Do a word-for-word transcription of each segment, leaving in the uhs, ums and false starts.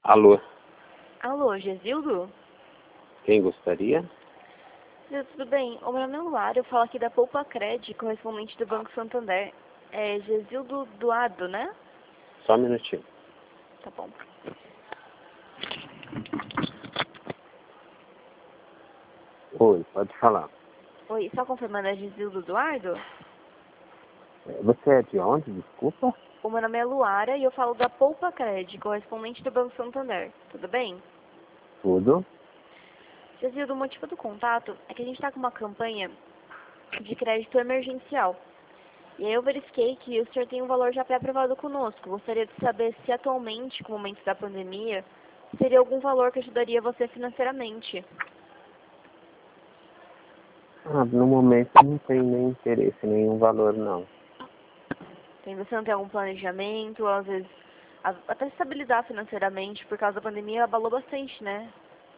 Alô, Alô, Gesildo? quem gostaria? Gesildo, tudo bem? O meu nome é Luara, eu falo aqui da Poupa Cred, correspondente do Banco Santander. É Gesildo Duado, né? Só um minutinho. Tá bom. Oi, pode falar. Oi, só confirmando, é Gesildo Eduardo? Você é de onde, desculpa? O meu nome é Luara e eu falo da Poupa Cred, correspondente do Banco Santander. Tudo bem? Tudo? Gesildo, o motivo do contato é que a gente está com uma campanha de crédito emergencial. E aí eu verifiquei que o senhor tem um valor já pré-aprovado conosco. Gostaria de saber se atualmente, com o momento da pandemia, seria algum valor que ajudaria você financeiramente. Ah, no momento não tem nem interesse, nenhum valor não. Tem, você não tem algum planejamento, às vezes a- até estabilizar financeiramente, por causa da pandemia abalou bastante, né?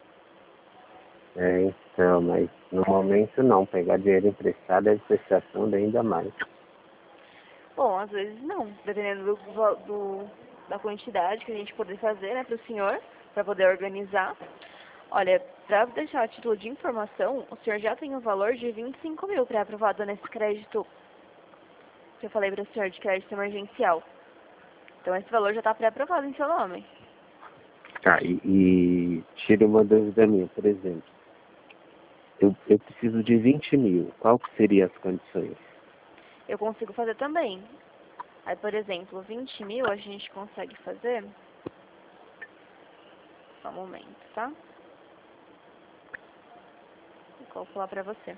É, então, mas no momento não. Pegar dinheiro emprestado é prestação ainda mais. Bom, às vezes não, dependendo do, va- do- da quantidade que a gente poder fazer, né, para o senhor, para poder organizar. Olha, para deixar a título de informação, o senhor já tem um valor de vinte e cinco mil pré-aprovado nesse crédito que eu falei para o senhor, de crédito emergencial. Então esse valor já está pré-aprovado em seu nome. Tá, e, e tira uma dúvida minha, por exemplo. Eu, eu preciso de vinte mil. Qual que seriam as condições? Eu consigo fazer também. Aí, por exemplo, vinte mil a gente consegue fazer. Só um momento, tá? Vou calcular pra você.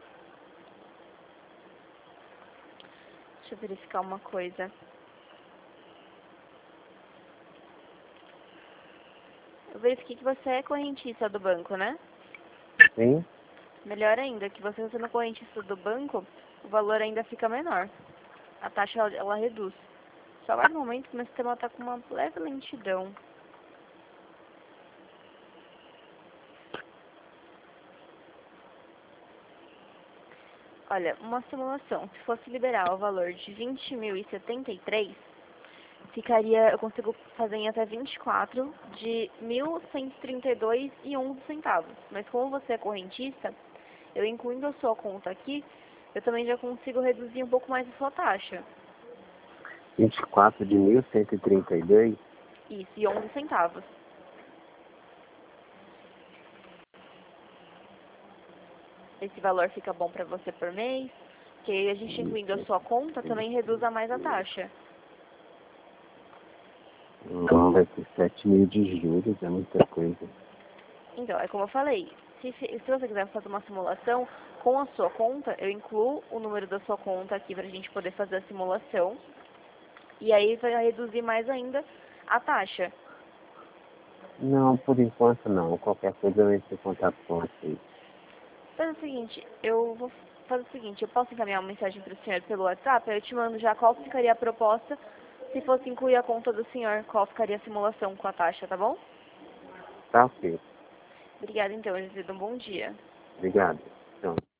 Deixa eu verificar uma coisa. Eu verifiquei que você é correntista do banco, né? Sim? Melhor ainda, que você sendo correntista do banco, o valor ainda fica menor. A taxa, ela, ela reduz. Só aguarda um momento que meu sistema tá com uma leve lentidão. Olha, uma simulação, se fosse liberar o valor de vinte mil e setenta e três, ficaria, eu consigo fazer em até vinte e quatro de mil cento e trinta e dois e onze centavos. Mas como você é correntista, eu incluindo a sua conta aqui, eu também já consigo reduzir um pouco mais a sua taxa. vinte e quatro de mil cento e trinta e dois? Isso, e onze centavos. Esse valor fica bom para você por mês, que aí a gente incluindo a sua conta também reduz a mais a taxa. Não, vai ser sete mil de juros, é muita coisa. Então, é como eu falei, se, se você quiser fazer uma simulação com a sua conta, eu incluo o número da sua conta aqui para a gente poder fazer a simulação. E aí vai reduzir mais ainda a taxa. Não, por enquanto não. Qualquer coisa eu entro em contato com vocês. Faz o seguinte, eu vou fazer o seguinte, eu posso encaminhar uma mensagem para o senhor pelo WhatsApp, eu te mando já qual ficaria a proposta, se fosse incluir a conta do senhor, qual ficaria a simulação com a taxa, tá bom? Tá ok. Obrigada então, Gisida, um bom dia. Obrigado. Então.